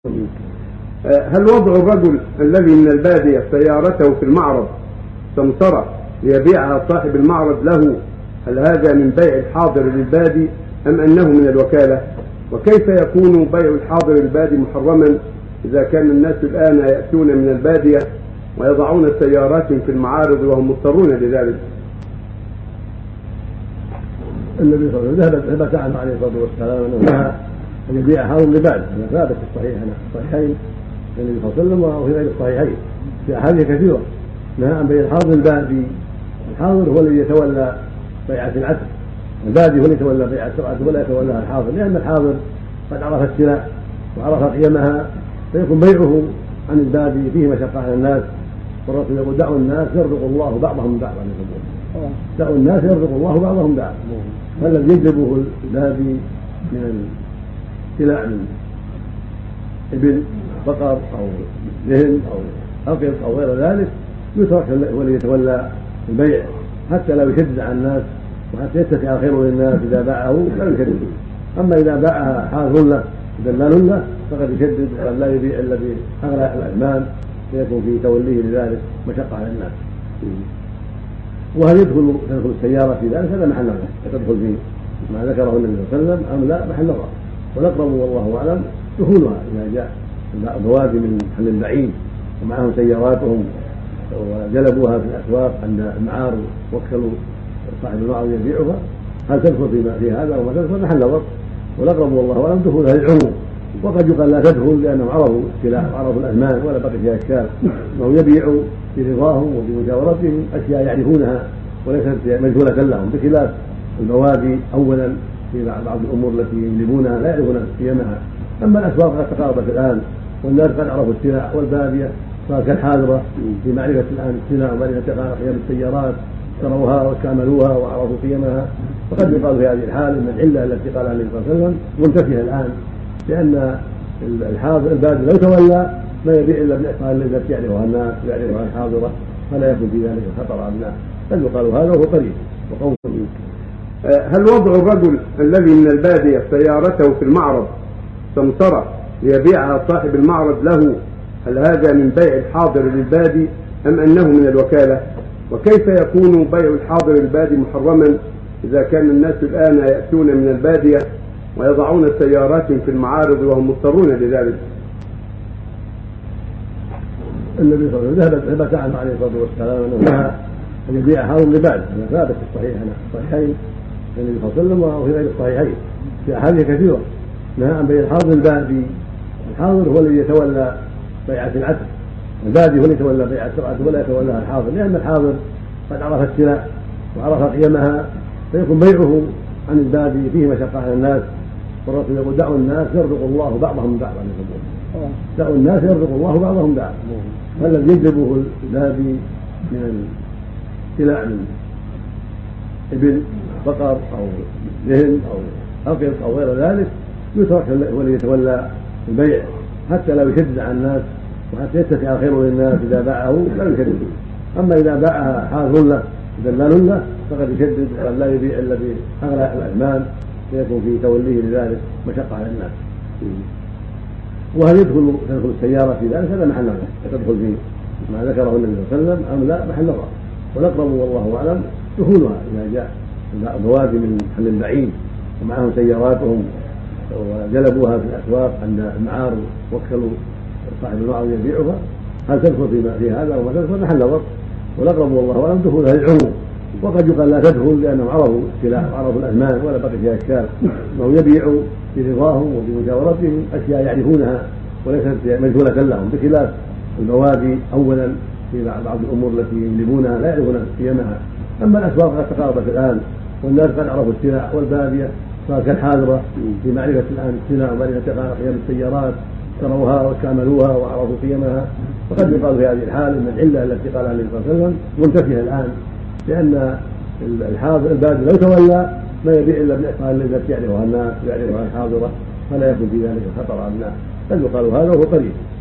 هل وضع الرجل الذي من البادية سيارته في المعرض سمسرة ليبيعها صاحب المعرض له، هل هذا من بيع الحاضر للبادي أم أنه من الوكالة؟ وكيف يكون بيع الحاضر للبادي محرما إذا كان الناس الآن يأتون من البادية ويضعون سيارات في المعارض وهم مضطرون لذلك؟ النبي صلى الله عليه وسلم ثبت عنه عليه الصلاة والسلام أنه نهى أن يبيع حاضر للبادي، هذا ثابت في الصحيحين النبي صلى الله عليه وسلم وفي غير الصحيحين في أحاديث كثيرة نهى عن بيع الحاضر للبادي. الحاضر هو الذي يتولى بيعة العتق، البادي هو الذي يتولى بيعة السلعة ولا يتولاها الحاضر، لأن الحاضر قد عرف السلع وعرف قيمها، فيكون بيعه عن البادي فيه مشقة على الناس. والرسول يقول دعوا الناس يرزق الله بعضهم بعضا، دعوا الناس يرزق الله بعضهم بعضا. فالذي يجلبه البادي من السلع من ابل بقر او ذهن او أقط او غير ذلك يترك هو الذي يتولى البيع حتى لا يشدد على الناس وحتى يتسع خير للناس. اذا باعه لا يشدد، اما اذا باعها حاضر له دلال له فقد يشدد وقد لا يبيع الا باغلى الاثمان فيكون في توليه لذلك مشقه على الناس. وهل تدخل السياره في ذلك؟ هذا محل نظر، تدخل في ما ذكره النبي صلى الله عليه وسلم ام لا، محل نظر. والاقرب والله اعلم دخولها اذا جاء البوادي من محل بعيد ومعهم سياراتهم وجلبوها في الاسواق عند المعارض وكلوا صاحب المعرض يبيعها، هل تدخل في هذا وما تدخل؟ محل نظر. والاقرب والله اعلم دخولها للعموم، وقد يقال لا تدخل لانهم عرفوا السلع وعرفوا الاثمان ولا بقي فيها اشكال، وهم يبيعوا برضاهم وبمجاورتهم اشياء يعرفونها وليست مجهوله لهم، بخلاف البوادي اولا في بعض الامور التي يجلبونها لا يعرفون قيمها. اما الاسواق قد تقاربت الان والناس قد عرفوا السلع، والباديه صارت كالحاضره في معرفه الان السلع ومعرفه قيم السيارات، اشتروها واستعملوها وعرفوا قيمها. فقد يقال في هذه الحال ان العله التي قالها النبي صلى الله عليه وسلم منتفيه الان، لان الحاضر البادي لو تولى ما يبيع الا بالاحصاء التي يعرفها الناس ويعرفها الحاضره، فلا يكون في ذلك خطر على الناس، بل يقال هذا وهو قريب. وقوم هل وضع الرجل الذي من البادية سيارته في المعرض سمسرة ليبيعها صاحب المعرض له، هل هذا من بيع الحاضر للبادي أم أنه من الوكالة؟ وكيف يكون بيع الحاضر للبادي محرما إذا كان الناس الآن يأتون من البادية ويضعون سيارات في المعارض وهم مضطرون لذلك؟ النبي صلى الله عليه وسلم ثبت عنه عليه الصلاة والسلام أنه نهى أن يبيع حاضر للبادي، هذا ثابت في الصحيحين النبي صلى الله عليه وسلم وفي غير الصحيحين في أحاديث كثيرة نهى عن بيع الحاضر للبادي. الحاضر هو الذي يتولى بيعة العتق، البادي هو الذي يتولى بيعة السلعة ولا يتولاها الحاضر، لأن الحاضر قد عرف السلع وعرف قيمها، فيكون بيعه عن البادي فيه مشقة على الناس. والرسول يقول دعوا الناس يرزق الله بعضهم بعضا، دعوا الناس يرزق الله بعضهم بعضا. فالذي يجلبه البادي من السلع من ابل بقر او ذهن او أقط او غير ذلك يترك هو الذي يتولى البيع حتى لا يشدد على الناس وحتى يتسع خير للناس. اذا باعه لا يشدد، اما اذا باعها حاضر له دلال له فقد يشدد وقد لا يبيع الا باغلى الاثمان فيكون في توليه لذلك مشقه على الناس. وهل تدخل السياره في ذلك؟ هذا محل نظر، تدخل في ما ذكره النبي صلى الله عليه وسلم ام لا، محل نظر. والاقرب والله اعلم دخولها اذا جاء البوادي من محل بعيد ومعهم سياراتهم وجلبوها في الاسواق عند المعارض وكلوا صاحب المعرض يبيعها، هل تدخل في هذا وما تدخل؟ محل نظر. والاقرب والله اعلم دخولها للعموم، وقد يقال لا تدخل لانهم عرفوا السلع وعرفوا الاثمان ولا بقي فيها اشكال، وهم يبيعوا برضاهم وبمجاورتهم اشياء يعرفونها وليست مجهوله لهم، بخلاف البوادي اولا في بعض الامور التي يجلبونها لا يعرفون قيمها. اما الاسواق قد تقاربت الان والناس قد عرفوا السلع، والباديه صارت كالحاضره في معرفه الان السلع ومعرفه قيم السيارات، اشتروها واستعملوها وعرفوا قيمها. فقد يقال في هذه الحال ان العله التي قالها النبي صلى الله عليه وسلم منتفيه الان، لان الحاضر البادي لو تولى ما يبيع الا بالاحصاء التي يعرفها الناس ويعرفها الحاضره، فلا يكون في ذلك خطر على الناس، بل يقال هذا وهو قريب.